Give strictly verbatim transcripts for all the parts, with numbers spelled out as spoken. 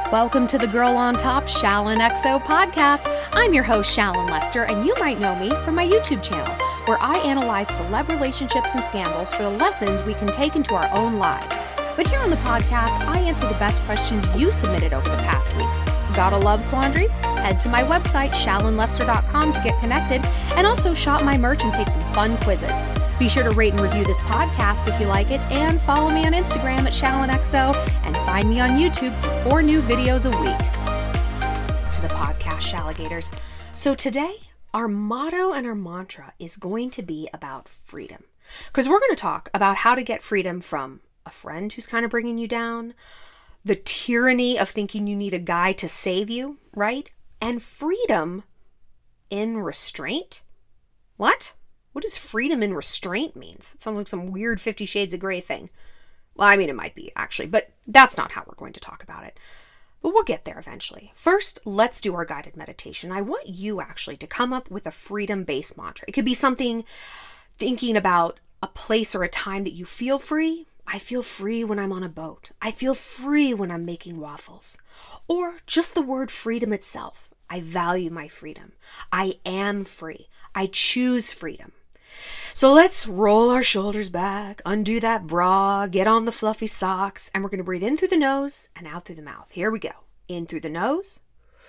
Welcome to the Girl on Top Shallon X O podcast. I'm your host, Shallon Lester, and you might know me from my YouTube channel, where I analyze celeb relationships and scandals for the lessons we can take into our own lives. But here on the podcast, I answer the best questions you submitted over the past week. Got a love quandary? Head to my website, shallon lester dot com, to get connected, and also shop my merch and take some fun quizzes. Be sure to rate and review this podcast if you like it, and follow me on Instagram at Shallon X O, and find me on YouTube for four new videos a week. To the podcast, Shalligators. So today, our motto and our mantra is going to be about freedom. Because we're going to talk about how to get freedom from a friend who's kind of bringing you down, the tyranny of thinking you need a guy to save you, right? And freedom in restraint? What? What does freedom in restraint means? It sounds like some weird Fifty Shades of Grey thing. Well, I mean, it might be, actually, but that's not how we're going to talk about it. But we'll get there eventually. First, let's do our guided meditation. I want you actually to come up with a freedom-based mantra. It could be something thinking about a place or a time that you feel free. I feel free when I'm on a boat. I feel free when I'm making waffles. Or just the word freedom itself. I value my freedom. I am free. I choose freedom. So let's roll our shoulders back, undo that bra, get on the fluffy socks, and we're going to breathe in through the nose and out through the mouth. Here we go. In through the nose.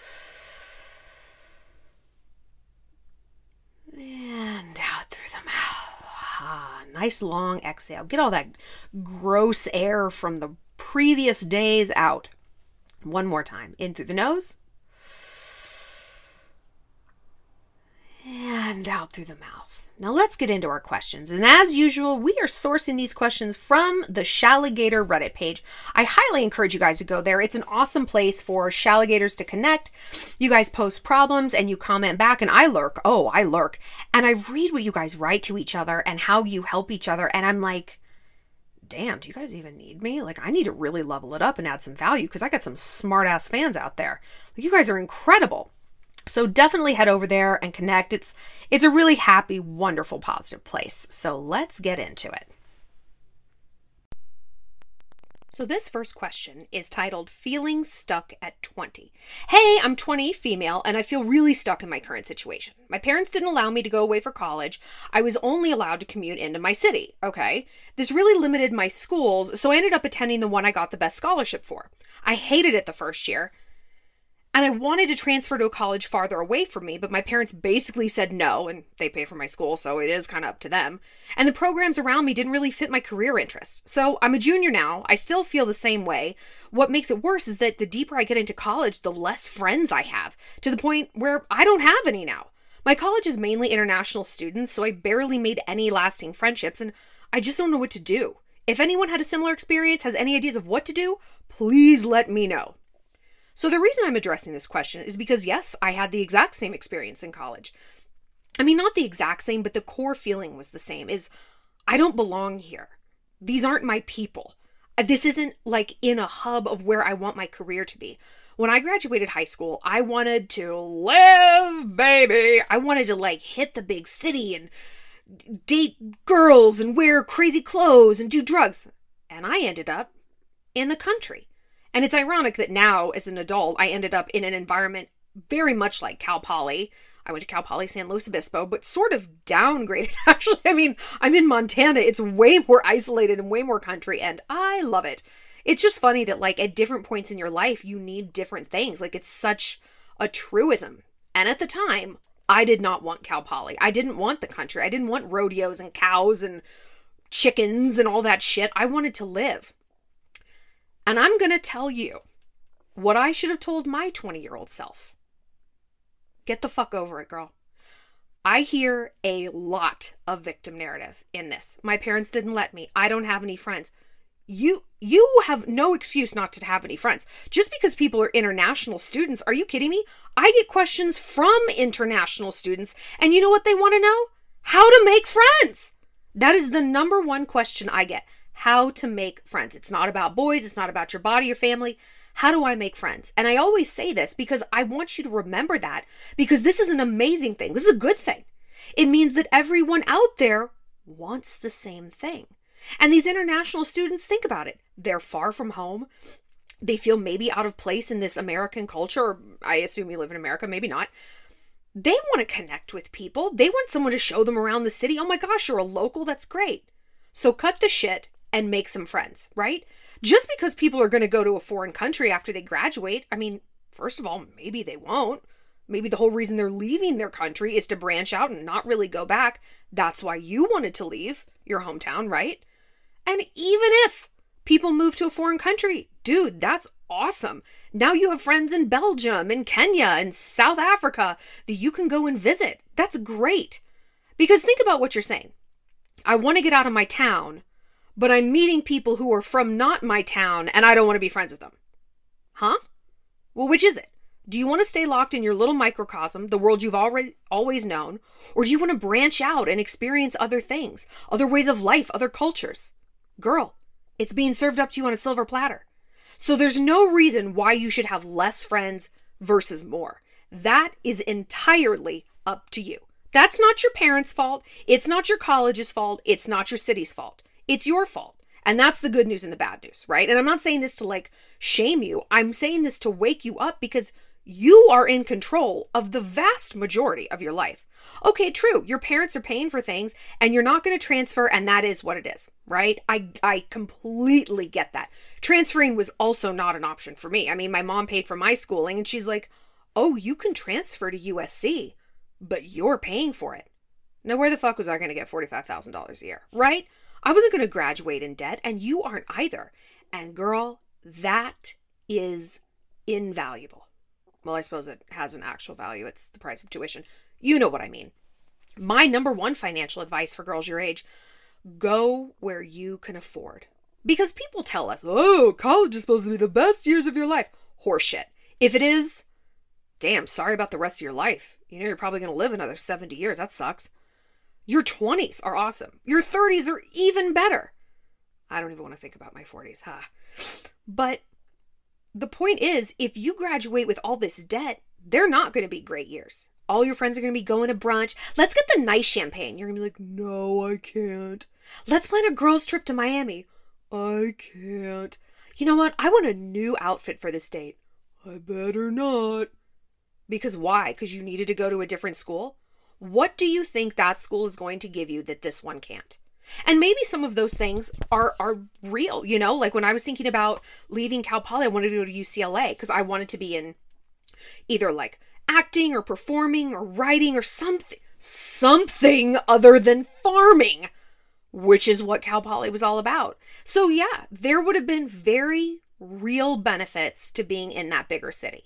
And out through the mouth. Ah, nice long exhale. Get all that gross air from the previous days out. One more time. In through the nose. And out through the mouth. Now let's get into our questions. And as usual, we are sourcing these questions from the Shalligator Reddit page. I highly encourage you guys to go there. It's an awesome place for Shalligators to connect. You guys post problems and you comment back, and I lurk. Oh, I lurk. And I read what you guys write to each other and how you help each other. And I'm like, damn, do you guys even need me? Like, I need to really level it up and add some value because I got some smart ass fans out there. Like, you guys are incredible. So definitely head over there and connect. It's it's a really happy, wonderful, positive place. So let's get into it. So this first question is titled, Feeling Stuck at twenty. Hey, I'm twenty, female, and I feel really stuck in my current situation. My parents didn't allow me to go away for college. I was only allowed to commute into my city, okay? This really limited my schools, so I ended up attending the one I got the best scholarship for. I hated it the first year. And I wanted to transfer to a college farther away from me, but my parents basically said no, and they pay for my school, so it is kind of up to them. And the programs around me didn't really fit my career interests. So I'm a junior now. I still feel the same way. What makes it worse is that the deeper I get into college, the less friends I have, to the point where I don't have any now. My college is mainly international students, so I barely made any lasting friendships, and I just don't know what to do. If anyone had a similar experience, has any ideas of what to do, please let me know. So the reason I'm addressing this question is because, yes, I had the exact same experience in college. I mean, not the exact same, but the core feeling was the same, is I don't belong here. These aren't my people. This isn't like in a hub of where I want my career to be. When I graduated high school, I wanted to live, baby. I wanted to like hit the big city and date girls and wear crazy clothes and do drugs. And I ended up in the country. And it's ironic that now, as an adult, I ended up in an environment very much like Cal Poly. I went to Cal Poly San Luis Obispo, but sort of downgraded, actually. I mean, I'm in Montana. It's way more isolated and way more country, and I love it. It's just funny that, like, at different points in your life, you need different things. Like, it's such a truism. And at the time, I did not want Cal Poly. I didn't want the country. I didn't want rodeos and cows and chickens and all that shit. I wanted to live. And I'm going to tell you what I should have told my twenty-year-old self. Get the fuck over it, girl. I hear a lot of victim narrative in this. My parents didn't let me. I don't have any friends. You you have no excuse not to have any friends. Just because people are international students, are you kidding me? I get questions from international students, and you know what they want to know? How to make friends. That is the number one question I get. How to make friends. It's not about boys. It's not about your body, your family. How do I make friends? And I always say this because I want you to remember that, because this is an amazing thing. This is a good thing. It means that everyone out there wants the same thing. And these international students, think about it. They're far from home. They feel maybe out of place in this American culture. Or I assume you live in America, maybe not. They want to connect with people. They want someone to show them around the city. Oh my gosh, you're a local. That's great. So cut the shit and make some friends, right? Just because people are going to go to a foreign country after they graduate, I mean, first of all, maybe they won't. Maybe the whole reason they're leaving their country is to branch out and not really go back. That's why you wanted to leave your hometown, right? And even if people move to a foreign country, dude, that's awesome. Now you have friends in Belgium and Kenya and South Africa that you can go and visit. That's great. Because think about what you're saying. I want to get out of my town, but I'm meeting people who are from not my town and I don't want to be friends with them. Huh? Well, which is it? Do you want to stay locked in your little microcosm, the world you've already always known, or do you want to branch out and experience other things, other ways of life, other cultures? Girl, it's being served up to you on a silver platter. So there's no reason why you should have less friends versus more. That is entirely up to you. That's not your parents' fault. It's not your college's fault. It's not your city's fault. It's your fault. And that's the good news and the bad news, right? And I'm not saying this to like shame you. I'm saying this to wake you up because you are in control of the vast majority of your life. Okay, true. Your parents are paying for things and you're not going to transfer, and that is what it is, right? I, I completely get that. Transferring was also not an option for me. I mean, my mom paid for my schooling and she's like, oh, you can transfer to U S C, but you're paying for it. Now, where the fuck was I going to get forty-five thousand dollars a year, right? I wasn't going to graduate in debt, and you aren't either. And girl, that is invaluable. Well, I suppose it has an actual value. It's the price of tuition. You know what I mean. My number one financial advice for girls your age, go where you can afford. Because people tell us, oh, college is supposed to be the best years of your life. Horseshit. If it is, damn, sorry about the rest of your life. You know, you're probably going to live another seventy years. That sucks. Your twenties are awesome. Your thirties are even better. I don't even want to think about my forties, huh? But the point is, if you graduate with all this debt, they're not going to be great years. All your friends are going to be going to brunch. Let's get the nice champagne. You're going to be like, no, I can't. Let's plan a girls' trip to Miami. I can't. You know what? I want a new outfit for this date. I better not. Because why? Because you needed to go to a different school? What do you think that school is going to give you that this one can't? And maybe some of those things are are real, you know? Like when I was thinking about leaving Cal Poly, I wanted to go to U C L A because I wanted to be in either like acting or performing or writing or something, something other than farming, which is what Cal Poly was all about. So yeah, there would have been very real benefits to being in that bigger city.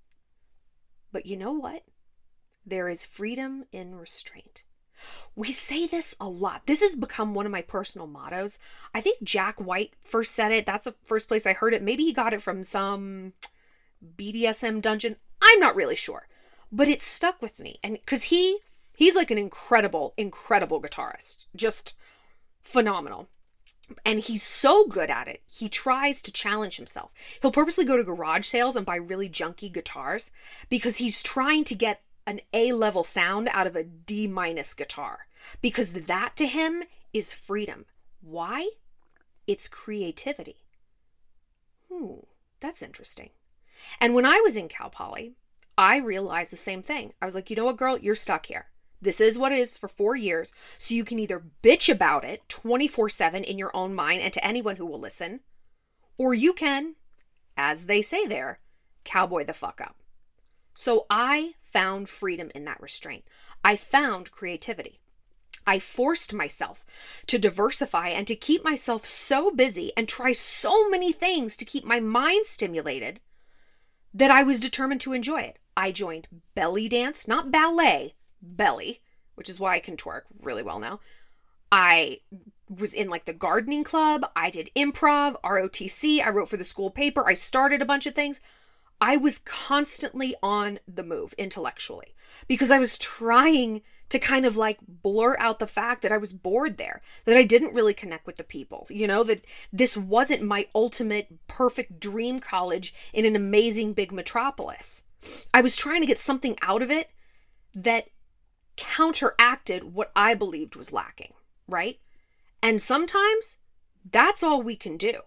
But you know what? There is freedom in restraint. We say this a lot. This has become one of my personal mottos. I think Jack White first said it. That's the first place I heard it. Maybe he got it from some B D S M dungeon. I'm not really sure. But it stuck with me. And because he, he's like an incredible, incredible guitarist. Just phenomenal. And he's so good at it, he tries to challenge himself. He'll purposely go to garage sales and buy really junky guitars because he's trying to get an A-level sound out of a D-minus guitar. Because that to him is freedom. Why? It's creativity. Hmm, that's interesting. And when I was in Cal Poly, I realized the same thing. I was like, you know what, girl? You're stuck here. This is what it is for four years. So you can either bitch about it twenty-four seven in your own mind and to anyone who will listen, or you can, as they say there, cowboy the fuck up. So I found freedom in that restraint. I found creativity. I forced myself to diversify and to keep myself so busy and try so many things to keep my mind stimulated that I was determined to enjoy it. I joined belly dance, not ballet, belly, which is why I can twerk really well now. I was in like the gardening club. I did improv, R O T C. I wrote for the school paper. I started a bunch of things. I was constantly on the move intellectually because I was trying to kind of like blur out the fact that I was bored there, that I didn't really connect with the people, you know, that this wasn't my ultimate perfect dream college in an amazing big metropolis. I was trying to get something out of it that counteracted what I believed was lacking, right? And sometimes that's all we can do.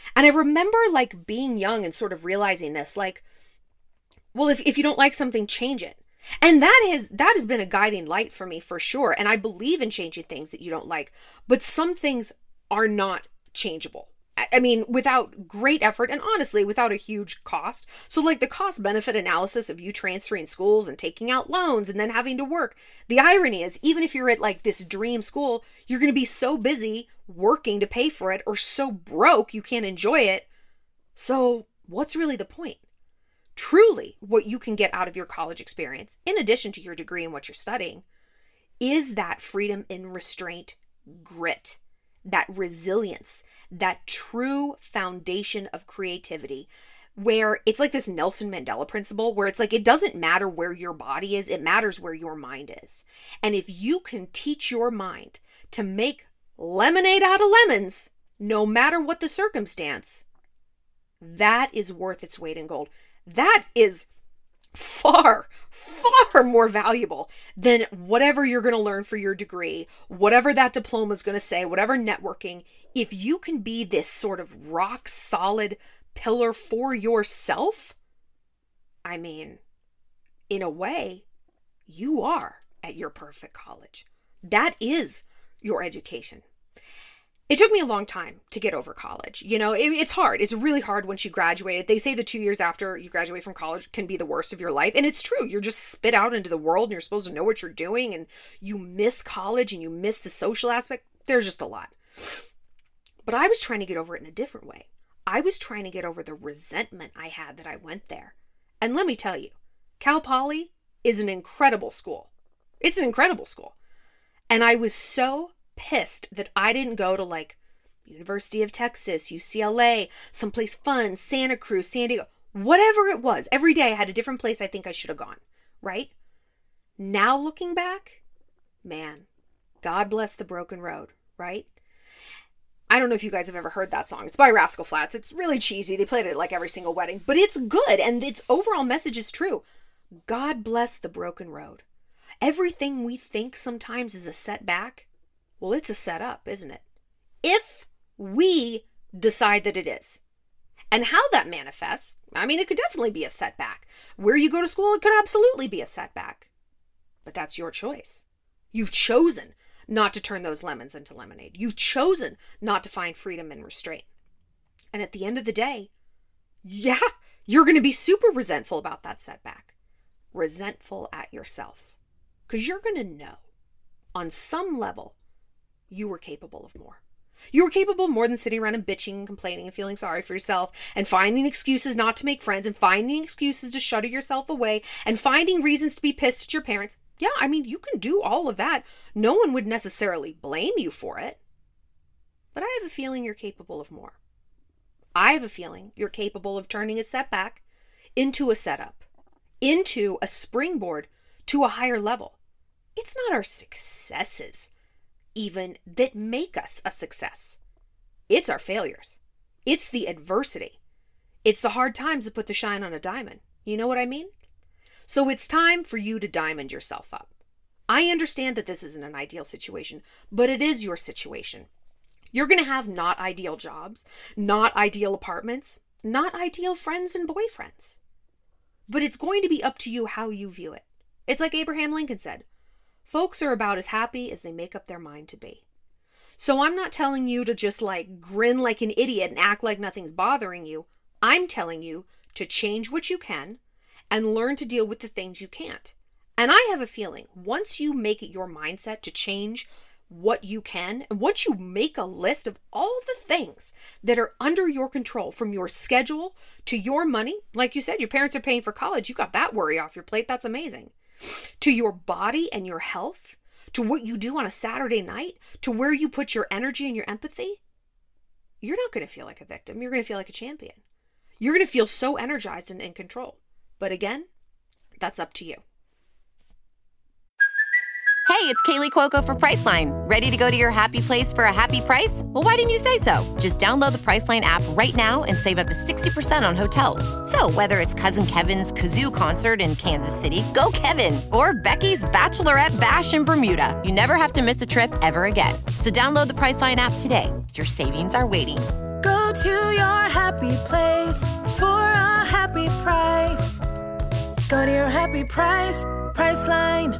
And I remember like being young and sort of realizing this, like, well, if, if you don't like something, change it. And that has, that has been a guiding light for me for sure. And I believe in changing things that you don't like, but some things are not changeable. I mean, without great effort and honestly, without a huge cost. So like the cost benefit analysis of you transferring schools and taking out loans and then having to work. The irony is, even if you're at like this dream school, you're going to be so busy working to pay for it or so broke you can't enjoy it. So what's really the point? Truly, what you can get out of your college experience, in addition to your degree and what you're studying, is that freedom in restraint, grit, that resilience, that true foundation of creativity, where it's like this Nelson Mandela principle, where it's like, it doesn't matter where your body is, it matters where your mind is. And if you can teach your mind to make lemonade out of lemons, no matter what the circumstance, that is worth its weight in gold. That is far, far more valuable than whatever you're going to learn for your degree, whatever that diploma is going to say, whatever networking. If you can be this sort of rock solid pillar for yourself, I mean, in a way, you are at your perfect college. That is your education. It took me a long time to get over college. You know, it, it's hard. It's really hard once you graduate. They say the two years after you graduate from college can be the worst of your life. And it's true. You're just spit out into the world and you're supposed to know what you're doing. And you miss college and you miss the social aspect. There's just a lot. But I was trying to get over it in a different way. I was trying to get over the resentment I had that I went there. And let me tell you, Cal Poly is an incredible school. It's an incredible school. And I was so pissed that I didn't go to like University of Texas, U C L A, someplace fun, Santa Cruz, San Diego, whatever it was. Every day I had a different place I think I should have gone, right? Now looking back, man, God bless the broken road, right? I don't know if you guys have ever heard that song. It's by Rascal Flatts. It's really cheesy. They played it at like every single wedding, but it's good and its overall message is true. God bless the broken road. Everything we think sometimes is a setback, well, it's a setup, isn't it? If we decide that it is. And how that manifests, I mean, it could definitely be a setback. Where you go to school, it could absolutely be a setback. But that's your choice. You've chosen not to turn those lemons into lemonade. You've chosen not to find freedom and restraint. And at the end of the day, yeah, you're going to be super resentful about that setback. Resentful at yourself. Because you're going to know, on some level, you were capable of more. You were capable of more than sitting around and bitching and complaining and feeling sorry for yourself and finding excuses not to make friends and finding excuses to shut yourself away and finding reasons to be pissed at your parents. Yeah, I mean, you can do all of that. No one would necessarily blame you for it. But I have a feeling you're capable of more. I have a feeling you're capable of turning a setback into a setup, into a springboard to a higher level. It's not our successes even that make us a success. It's our failures. It's the adversity. It's the hard times that put the shine on a diamond. You know what I mean? So it's time for you to diamond yourself up. I understand that this isn't an ideal situation, but it is your situation. You're going to have not ideal jobs, not ideal apartments, not ideal friends and boyfriends. But it's going to be up to you how you view it. It's like Abraham Lincoln said, folks are about as happy as they make up their mind to be. So I'm not telling you to just like grin like an idiot and act like nothing's bothering you. I'm telling you to change what you can and learn to deal with the things you can't. And I have a feeling once you make it your mindset to change what you can, and once you make a list of all the things that are under your control, from your schedule to your money, like you said, your parents are paying for college, you got that worry off your plate, that's amazing. To your body and your health, to what you do on a Saturday night, to where you put your energy and your empathy, you're not going to feel like a victim. You're going to feel like a champion. You're going to feel so energized and in control. But again, that's up to you. Hey, it's Kaylee Cuoco for Priceline. Ready to go to your happy place for a happy price? Well, why didn't you say so? Just download the Priceline app right now and save up to sixty percent on hotels. So whether it's Cousin Kevin's Kazoo Concert in Kansas City, go Kevin, or Becky's Bachelorette Bash in Bermuda, you never have to miss a trip ever again. So download the Priceline app today. Your savings are waiting. Go to your happy place for a happy price. Go to your happy price, Priceline.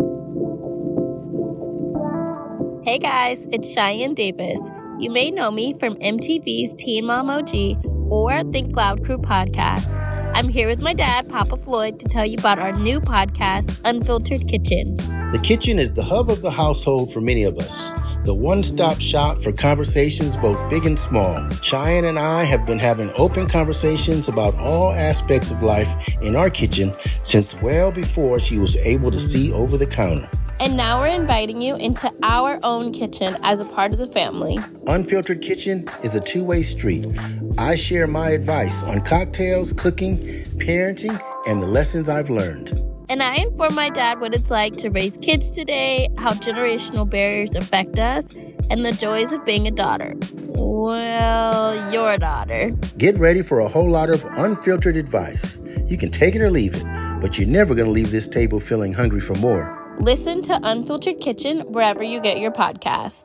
Hey guys, it's Cheyenne Davis. You may know me from M T V's Teen Mom O G or Think Loud Crew podcast. I'm here with my dad, Papa Floyd, to tell you about our new podcast, Unfiltered Kitchen. The kitchen is the hub of the household for many of us. The one-stop shop for conversations both big and small. Cheyenne and I have been having open conversations about all aspects of life in our kitchen since well before she was able to see over the counter. And now we're inviting you into our own kitchen as a part of the family. Unfiltered Kitchen is a two-way street. I share my advice on cocktails, cooking, parenting, and the lessons I've learned. And I inform my dad what it's like to raise kids today, how generational barriers affect us, and the joys of being a daughter. Well, your daughter. Get ready for a whole lot of unfiltered advice. You can take it or leave it, but you're never going to leave this table feeling hungry for more. Listen to Unfiltered Kitchen wherever you get your podcasts.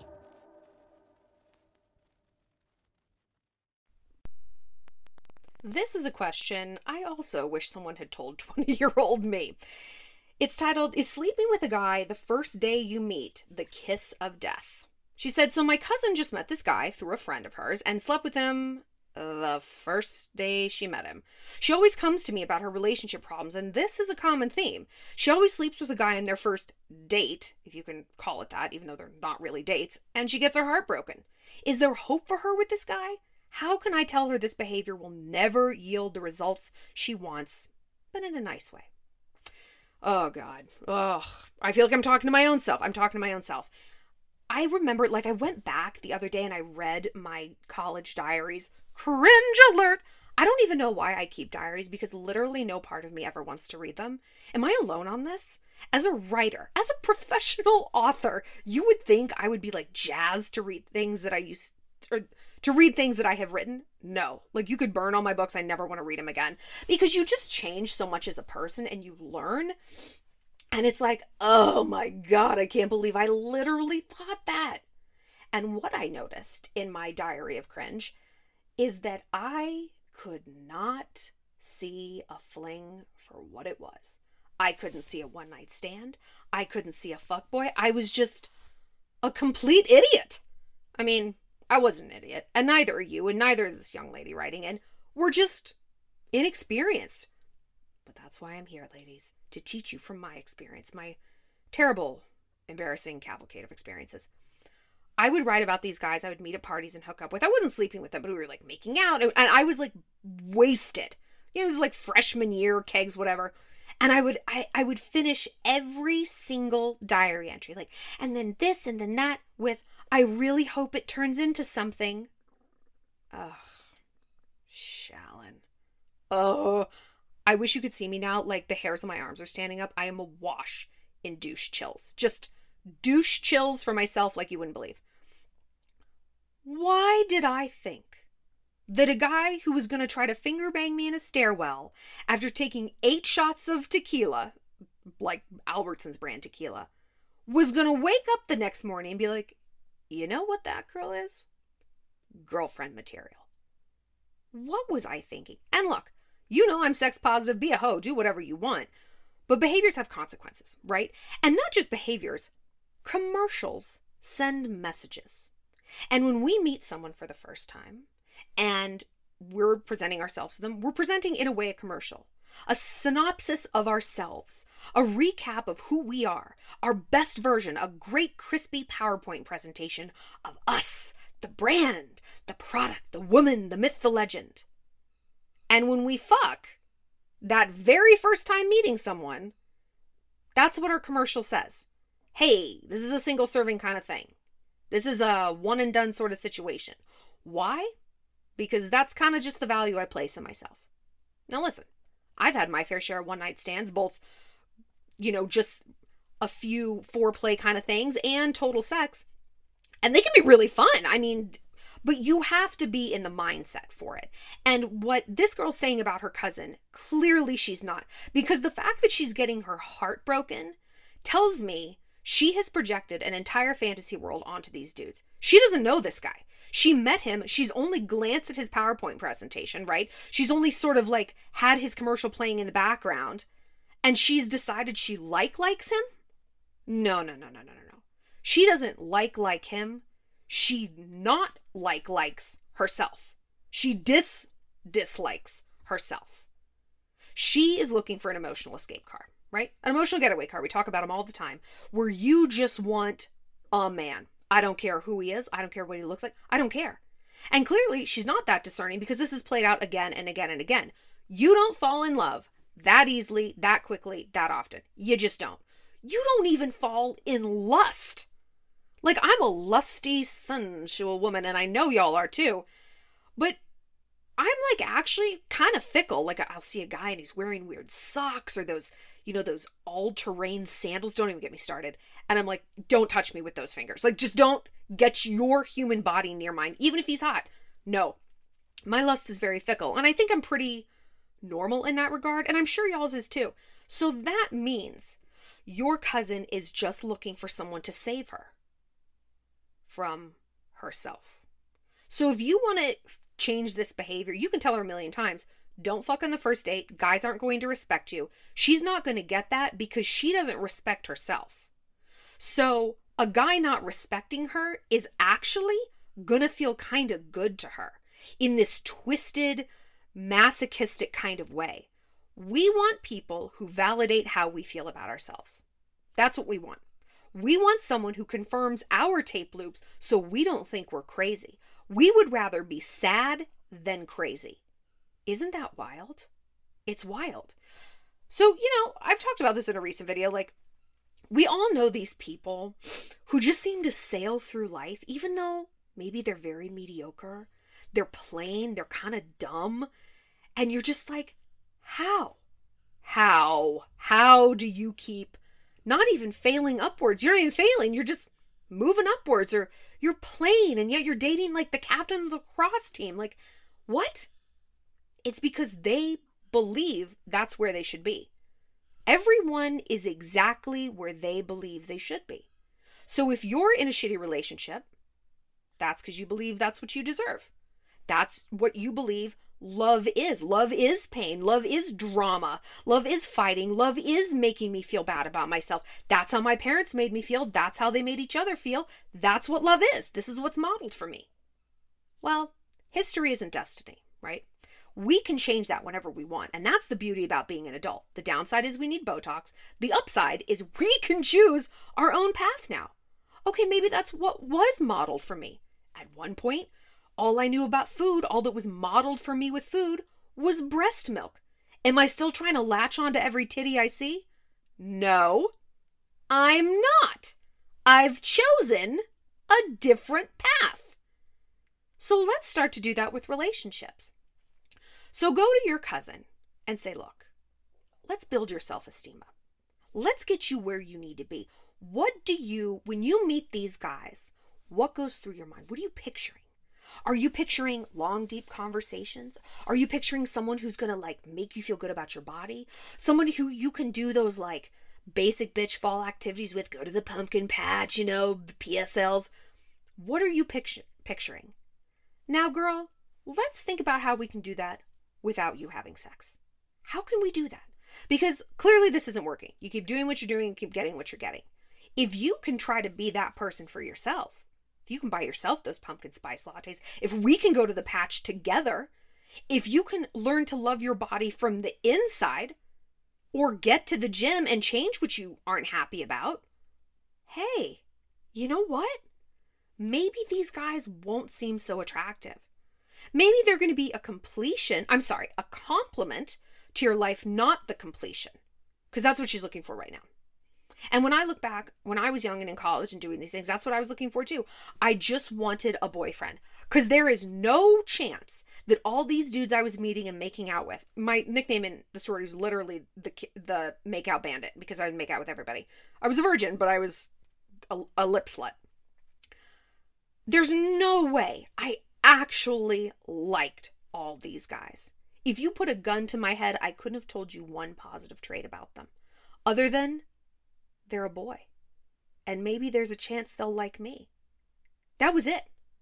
This is a question I also wish someone had told twenty-year-old me. It's titled, Is Sleeping with a Guy the First Day You Meet the Kiss of Death? She said, so my cousin just met this guy through a friend of hers and slept with him the first day she met him. She always comes to me about her relationship problems, and this is a common theme. She always sleeps with a guy in their first date, if you can call it that, even though they're not really dates, and she gets her heart broken. Is there hope for her with this guy? How can I tell her this behavior will never yield the results she wants, but in a nice way? Oh, God. Ugh. I feel like I'm talking to my own self. I'm talking to my own self. I remember, like, I went back the other day and I read my college diaries. Cringe alert! I don't even know why I keep diaries because literally no part of me ever wants to read them. Am I alone on this? As a writer, as a professional author, you would think I would be like jazzed to read things that I used or to read things that I have written. No, like you could burn all my books. I never want to read them again because you just change so much as a person and you learn. And it's like, oh my God, I can't believe I literally thought that. And what I noticed in my diary of cringe is that I could not see a fling for what it was. I couldn't see a one-night stand. I couldn't see a fuckboy. I was just a complete idiot. I mean, I wasn't an idiot, and neither are you, and neither is this young lady writing in. We're just inexperienced. But that's why I'm here, ladies, to teach you from my experience, my terrible, embarrassing cavalcade of experiences. I would write about these guys I would meet at parties and hook up with. I wasn't sleeping with them, but we were like making out. And I was like wasted. You know, it was like freshman year, kegs, whatever. And I would I, I would finish every single diary entry. Like, and then this and then that with, I really hope it turns into something. Ugh. Shallon. Oh. I wish you could see me now. Like the hairs on my arms are standing up. I am awash in douche chills. Just douche chills for myself like you wouldn't believe. Why did I think that a guy who was going to try to finger bang me in a stairwell after taking eight shots of tequila, like Albertson's brand tequila, was going to wake up the next morning and be like, you know what that girl is? Girlfriend material. What was I thinking? And look, you know I'm sex positive, be a hoe, do whatever you want. But behaviors have consequences, right? And not just behaviors. Commercials send messages. And when we meet someone for the first time and we're presenting ourselves to them, we're presenting in a way a commercial, a synopsis of ourselves, a recap of who we are, our best version, a great crispy PowerPoint presentation of us, the brand, the product, the woman, the myth, the legend. And when we fuck, that very first time meeting someone, that's what our commercial says. Hey, this is a single serving kind of thing. This is a one and done sort of situation. Why? Because that's kind of just the value I place in myself. Now listen, I've had my fair share of one night stands, both, you know, just a few foreplay kind of things and total sex. And they can be really fun. I mean, but you have to be in the mindset for it. And what this girl's saying about her cousin, clearly she's not. Because the fact that she's getting her heart broken tells me she has projected an entire fantasy world onto these dudes. She doesn't know this guy. She met him. She's only glanced at his PowerPoint presentation, right? She's only sort of like had his commercial playing in the background. And she's decided she like likes him? No, no, no, no, no, no, no. She doesn't like like him. She not like likes herself. She dis dislikes herself. She is looking for an emotional escape card, right? An emotional getaway card. We talk about them all the time, where you just want a man. I don't care who he is. I don't care what he looks like. I don't care. And clearly she's not that discerning, because this is played out again and again and again. You don't fall in love that easily, that quickly, that often. You just don't. You don't even fall in lust. Like, I'm a lusty, sensual woman, and I know y'all are too. But I'm like actually kind of fickle. Like, I'll see a guy and he's wearing weird socks or those, you know, those all-terrain sandals. Don't even get me started. And I'm like, don't touch me with those fingers. Like, just don't get your human body near mine, even if he's hot. No, my lust is very fickle. And I think I'm pretty normal in that regard. And I'm sure y'all's is too. So that means your cousin is just looking for someone to save her from herself. So if you want to change this behavior, you can tell her a million times, don't fuck on the first date. Guys aren't going to respect you. She's not going to get that because she doesn't respect herself. So a guy not respecting her is actually going to feel kind of good to her in this twisted, masochistic kind of way. We want people who validate how we feel about ourselves. That's what we want. We want someone who confirms our tape loops so we don't think we're crazy. We would rather be sad than crazy. Isn't that wild? It's wild. So, you know, I've talked about this in a recent video. Like, we all know these people who just seem to sail through life, even though maybe they're very mediocre, they're plain, they're kind of dumb. And you're just like, how? How? How do you keep not even failing upwards? You're not even failing. You're just moving upwards, or you're plain, and yet you're dating like the captain of the lacrosse team. Like, what? It's because they believe that's where they should be. Everyone is exactly where they believe they should be. So if you're in a shitty relationship, that's because you believe that's what you deserve. That's what you believe love is. Love is pain. Love is drama. Love is fighting. Love is making me feel bad about myself. That's how my parents made me feel. That's how they made each other feel. That's what love is. This is what's modeled for me. Well, history isn't destiny, right? We can change that whenever we want. And that's the beauty about being an adult. The downside is we need Botox. The upside is we can choose our own path now. Okay, maybe that's what was modeled for me. At one point, all I knew about food, all that was modeled for me with food, was breast milk. Am I still trying to latch onto every titty I see? No, I'm not. I've chosen a different path. So let's start to do that with relationships. So go to your cousin and say, look, let's build your self-esteem up. Let's get you where you need to be. What do you, when you meet these guys, what goes through your mind? What are you picturing? Are you picturing long, deep conversations? Are you picturing someone who's going to like make you feel good about your body? Someone who you can do those like basic bitch fall activities with, go to the pumpkin patch, you know, P S Ls. What are you picture- picturing? Now, girl, let's think about how we can do that without you having sex. How can we do that? Because clearly this isn't working. You keep doing what you're doing and keep getting what you're getting. If you can try to be that person for yourself, if you can buy yourself those pumpkin spice lattes, if we can go to the patch together, if you can learn to love your body from the inside, or get to the gym and change what you aren't happy about, hey, you know what? Maybe these guys won't seem so attractive. Maybe they're going to be a completion, I'm sorry, a complement to your life, not the completion. Because that's what she's looking for right now. And when I look back, when I was young and in college and doing these things, that's what I was looking for too. I just wanted a boyfriend. Because there is no chance that all these dudes I was meeting and making out with, my nickname in the sorority was literally the the make out bandit, because I would make out with everybody. I was a virgin, but I was a, a lip slut. There's no way I actually liked all these guys. If you put a gun to my head, I couldn't have told you one positive trait about them. Other than they're a boy. And maybe there's a chance they'll like me. That was it.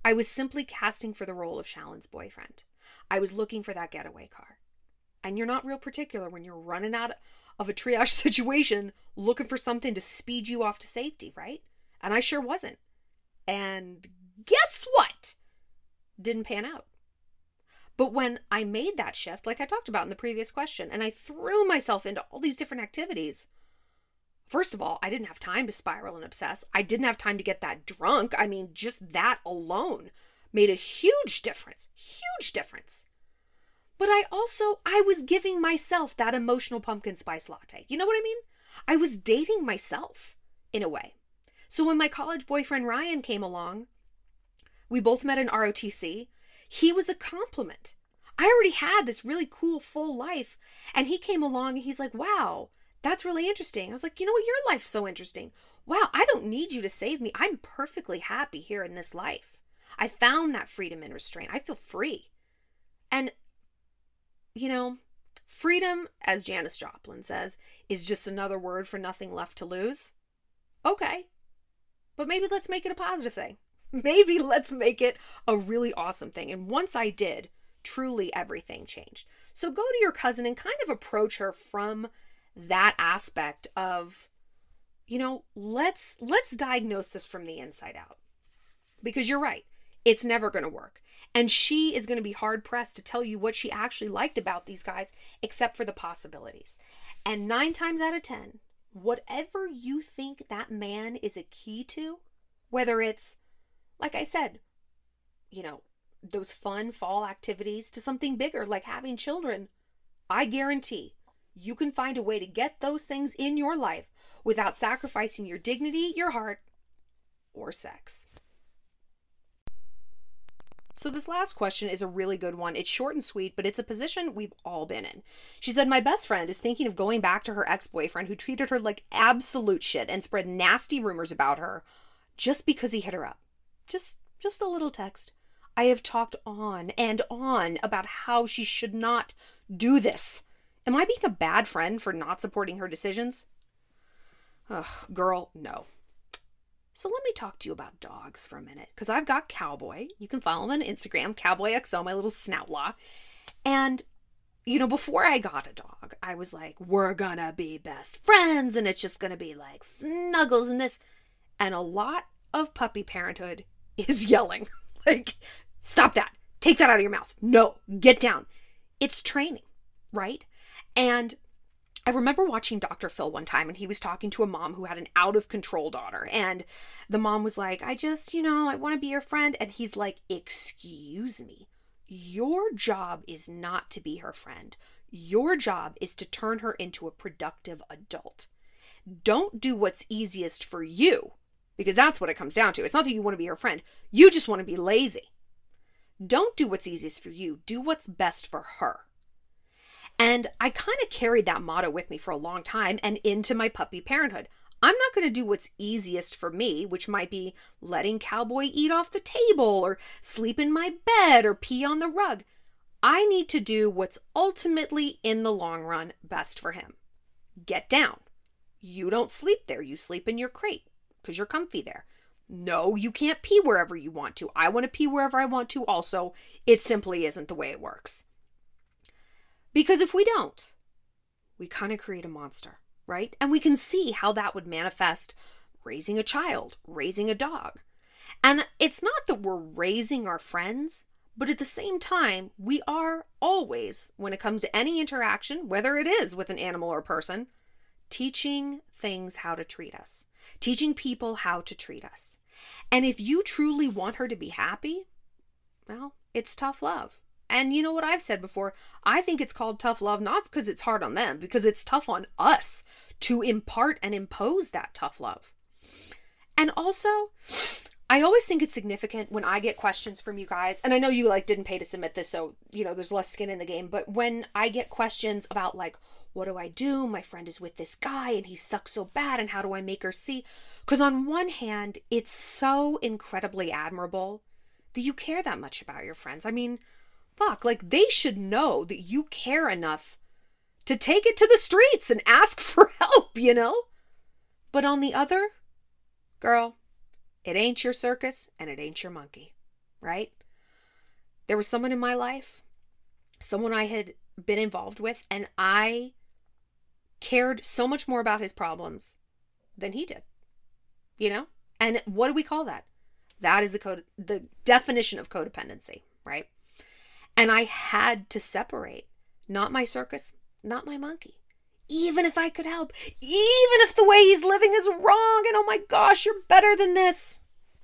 I was simply casting for the role of Shallon's boyfriend. I was looking for that getaway car. And you're not real particular when you're running out of a triage situation looking for something to speed you off to safety, right? And I sure wasn't. And guess what? Didn't pan out. But when I made that shift, like I talked about in the previous question, and I threw myself into all these different activities, first of all, I didn't have time to spiral and obsess. I didn't have time to get that drunk. I mean, just that alone made a huge difference, huge difference. But I also, I was giving myself that emotional pumpkin spice latte. You know what I mean? I was dating myself in a way. So when my college boyfriend Ryan came along, we both met in R O T C. He was a compliment. I already had this really cool full life. And he came along and he's like, wow, that's really interesting. I was like, you know what? Your life's so interesting. Wow, I don't need you to save me. I'm perfectly happy here in this life. I found that freedom and restraint. I feel free. And, you know, freedom, as Janis Joplin says, is just another word for nothing left to lose. Okay. But maybe let's make it a positive thing. Maybe let's make it a really awesome thing. And once I did, truly everything changed. So go to your cousin and kind of approach her from that aspect of, you know, let's let's diagnose this from the inside out. Because you're right, it's never going to work. And she is going to be hard pressed to tell you what she actually liked about these guys, except for the possibilities. And nine times out of ten, whatever you think that man is a key to, whether it's, like I said, you know, those fun fall activities to something bigger like having children, I guarantee you can find a way to get those things in your life without sacrificing your dignity, your heart, or sex. So this last question is a really good one. It's short and sweet, but it's a position we've all been in. She said, my best friend is thinking of going back to her ex-boyfriend who treated her like absolute shit and spread nasty rumors about her just because he hit her up. Just, just a little text. I have talked on and on about how she should not do this. Am I being a bad friend for not supporting her decisions? Ugh, girl, no. So let me talk to you about dogs for a minute, because I've got Cowboy. You can follow him on Instagram, Cowboy X O, my little snoutlaw. And, you know, before I got a dog, I was like, we're gonna be best friends, and it's just gonna be like snuggles and this. And a lot of puppy parenthood is yelling, like, stop that. Take that out of your mouth. No, get down. It's training, right? And I remember watching Doctor Phil one time, and he was talking to a mom who had an out of control daughter. And the mom was like, I just, you know, I want to be your friend. And he's like, excuse me, your job is not to be her friend. Your job is to turn her into a productive adult. Don't do what's easiest for you, because that's what it comes down to. It's not that you want to be her friend. You just want to be lazy. Don't do what's easiest for you. Do what's best for her. And I kind of carried that motto with me for a long time and into my puppy parenthood. I'm not going to do what's easiest for me, which might be letting Cowboy eat off the table or sleep in my bed or pee on the rug. I need to do what's ultimately, in the long run, best for him. Get down. You don't sleep there. You sleep in your crate because you're comfy there. No, you can't pee wherever you want to. I want to pee wherever I want to also. It simply isn't the way it works. Because if we don't, we kind of create a monster, right? And we can see how that would manifest raising a child, raising a dog. And it's not that we're raising our friends, but at the same time, we are always, when it comes to any interaction, whether it is with an animal or person, teaching things how to treat us, teaching people how to treat us. And if you truly want her to be happy, well, it's tough love. And you know what I've said before, I think it's called tough love, not because it's hard on them, because it's tough on us to impart and impose that tough love. And also, I always think it's significant when I get questions from you guys, and I know you like didn't pay to submit this, so, you know, there's less skin in the game, but when I get questions about like, what do I do? My friend is with this guy and he sucks so bad, and how do I make her see? Because on one hand, it's so incredibly admirable that you care that much about your friends. I mean, fuck, like they should know that you care enough to take it to the streets and ask for help, you know? But on the other, girl, it ain't your circus and it ain't your monkey, right? There was someone in my life, someone I had been involved with, and I cared so much more about his problems than he did, you know? And what do we call that? That is the code, the definition of codependency, right? And I had to separate, not my circus, not my monkey. Even if I could help, even if the way he's living is wrong, and oh my gosh, you're better than this.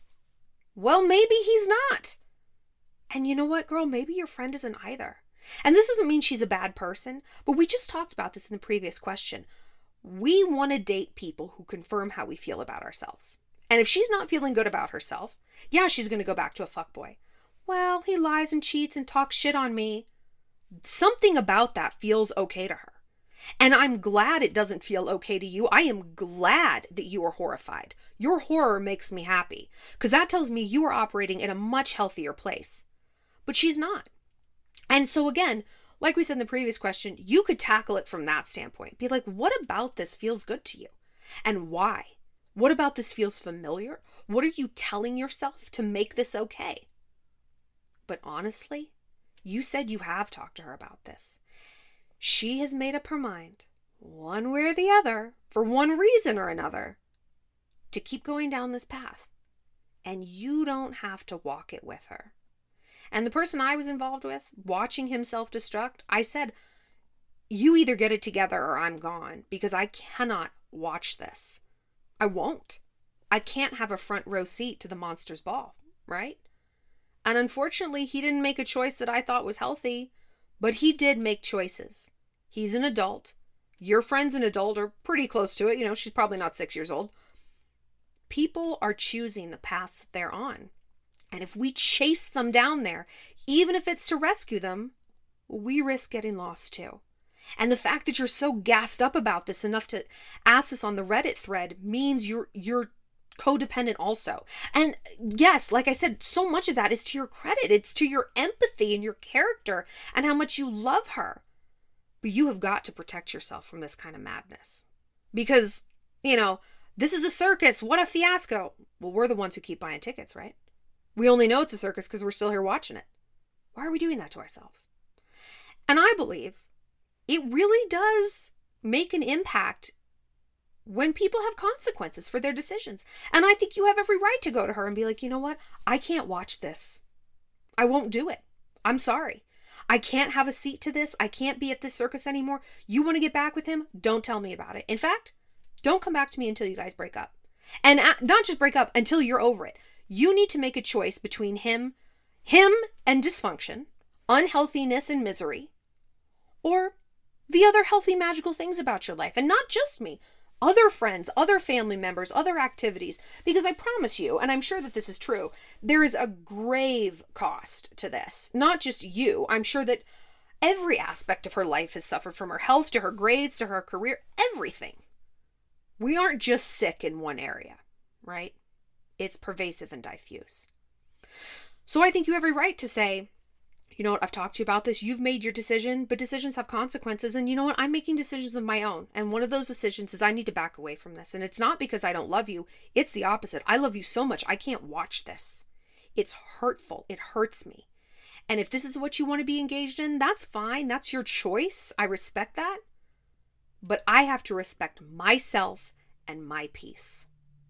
Well, maybe he's not. And you know what, girl? Maybe your friend isn't either. And this doesn't mean she's a bad person, but we just talked about this in the previous question. We want to date people who confirm how we feel about ourselves. And if she's not feeling good about herself, yeah, she's going to go back to a fuckboy. Well, he lies and cheats and talks shit on me. Something about that feels okay to her. And I'm glad it doesn't feel okay to you. I am glad that you are horrified. Your horror makes me happy because that tells me you are operating in a much healthier place. But she's not. And so again, like we said in the previous question, you could tackle it from that standpoint. Be like, what about this feels good to you? And why? What about this feels familiar? What are you telling yourself to make this okay? But honestly, you said you have talked to her about this. She has made up her mind, one way or the other, for one reason or another, to keep going down this path. And you don't have to walk it with her. And the person I was involved with, watching him self-destruct, I said, you either get it together or I'm gone, because I cannot watch this. I won't. I can't have a front row seat to the monster's ball, right? And unfortunately, he didn't make a choice that I thought was healthy, but he did make choices. He's an adult. Your friend's an adult or pretty close to it. You know, she's probably not six years old. People are choosing the paths that they're on. And if we chase them down there, even if it's to rescue them, we risk getting lost too. And the fact that you're so gassed up about this enough to ask this on the Reddit thread means you're you're codependent also. And yes, like I said, so much of that is to your credit. It's to your empathy and your character and how much you love her. But you have got to protect yourself from this kind of madness. Because, you know, this is a circus. What a fiasco. Well, we're the ones who keep buying tickets, right? We only know it's a circus because we're still here watching it. Why are we doing that to ourselves? And I believe it really does make an impact when people have consequences for their decisions. And I think you have every right to go to her and be like, you know what? I can't watch this. I won't do it. I'm sorry. I can't have a seat to this. I can't be at this circus anymore. You want to get back with him? Don't tell me about it. In fact, don't come back to me until you guys break up. And not just break up, until you're over it. You need to make a choice between him, him and dysfunction, unhealthiness and misery, or the other healthy, magical things about your life. And not just me. Other friends, other family members, other activities. Because I promise you, and I'm sure that this is true, there is a grave cost to this. Not just you. I'm sure that every aspect of her life has suffered, from her health to her grades to her career, everything. We aren't just sick in one area, right? It's pervasive and diffuse. So I think you have every right to say, you know what, I've talked to you about this. You've made your decision, but decisions have consequences. And you know what? I'm making decisions of my own. And one of those decisions is I need to back away from this. And it's not because I don't love you. It's the opposite. I love you so much. I can't watch this. It's hurtful. It hurts me. And if this is what you want to be engaged in, that's fine. That's your choice. I respect that. But I have to respect myself and my peace.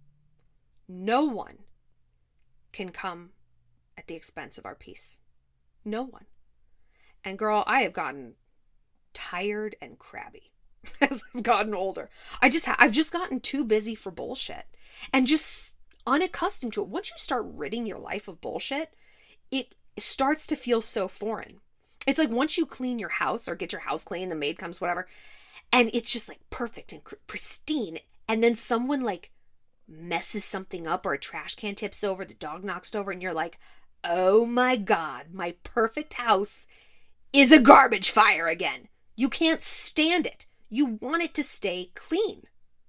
No one can come at the expense of our peace. No one. And girl, I have gotten tired and crabby as I've gotten older. I just ha- I've just gotten too busy for bullshit and just unaccustomed to it. Once you start ridding your life of bullshit, it starts to feel so foreign. It's like once you clean your house or get your house clean, the maid comes, whatever, and it's just like perfect and pristine. And then someone like messes something up, or a trash can tips over, the dog knocks over, and you're like, oh my God, my perfect house is a garbage fire again. You can't stand it. You want it to stay clean.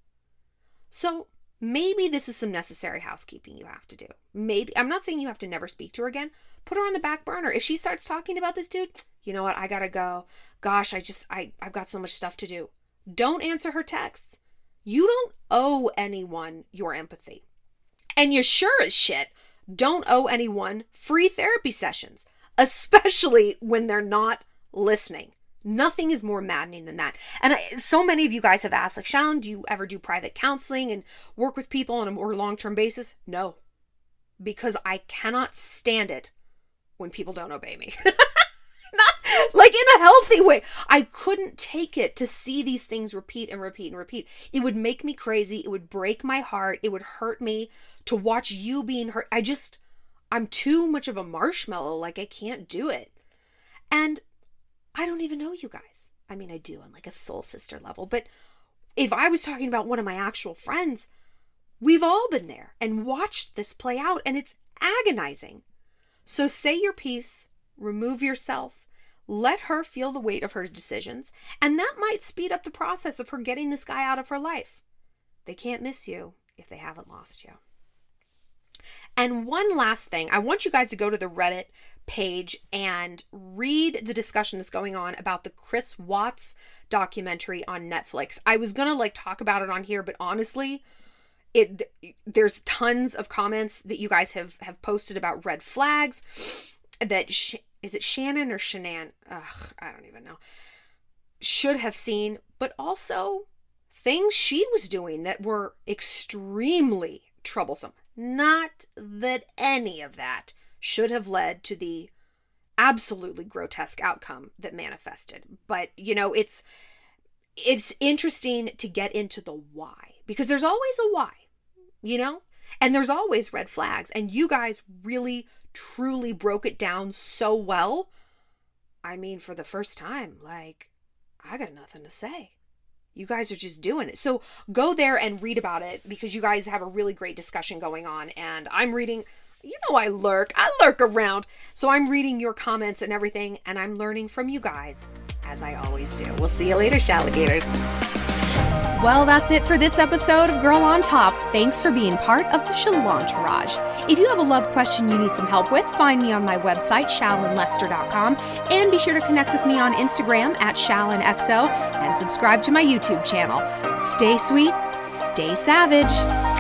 So maybe this is some necessary housekeeping you have to do. Maybe, I'm not saying you have to never speak to her again. Put her on the back burner. If she starts talking about this dude, you know what? I gotta go. Gosh, I just, I, I've got so much stuff to do. Don't answer her texts. You don't owe anyone your empathy. And you sure as shit don't owe anyone free therapy sessions, especially when they're not listening. Nothing is more maddening than that. And I, so many of you guys have asked, like, Shallon, do you ever do private counseling and work with people on a more long-term basis? No, because I cannot stand it when people don't obey me. Not like in a healthy way. I couldn't take it to see these things repeat and repeat and repeat. It would make me crazy. It would break my heart. It would hurt me to watch you being hurt. I just, I'm too much of a marshmallow. Like, I can't do it. And I don't even know you guys. I mean, I do on like a soul sister level. But if I was talking about one of my actual friends, we've all been there and watched this play out, and it's agonizing. So say your piece, remove yourself, let her feel the weight of her decisions, and that might speed up the process of her getting this guy out of her life. They can't miss you if they haven't lost you. And one last thing, I want you guys to go to the Reddit page and read the discussion that's going on about the Chris Watts documentary on Netflix. I was going to like talk about it on here, but honestly, it there's tons of comments that you guys have, have posted about red flags that, sh- is it Shannon or Shanann? Ugh, I don't even know. Should have seen, but also things she was doing that were extremely troublesome. Not that any of that should have led to the absolutely grotesque outcome that manifested. But, you know, it's it's interesting to get into the why, because there's always a why, you know, and there's always red flags. And you guys really, truly broke it down so well. I mean, for the first time, like, I got nothing to say. You guys are just doing it. So go there and read about it, because you guys have a really great discussion going on. And I'm reading, you know, I lurk, I lurk around. So I'm reading your comments and everything, and I'm learning from you guys, as I always do. We'll see you later, Shalligators. Well, that's it for this episode of Girl on Top. Thanks for being part of the Shalontourage. If you have a love question you need some help with, find me on my website, shallon lester dot com, and be sure to connect with me on Instagram at shallonxo, and subscribe to my YouTube channel. Stay sweet, stay savage.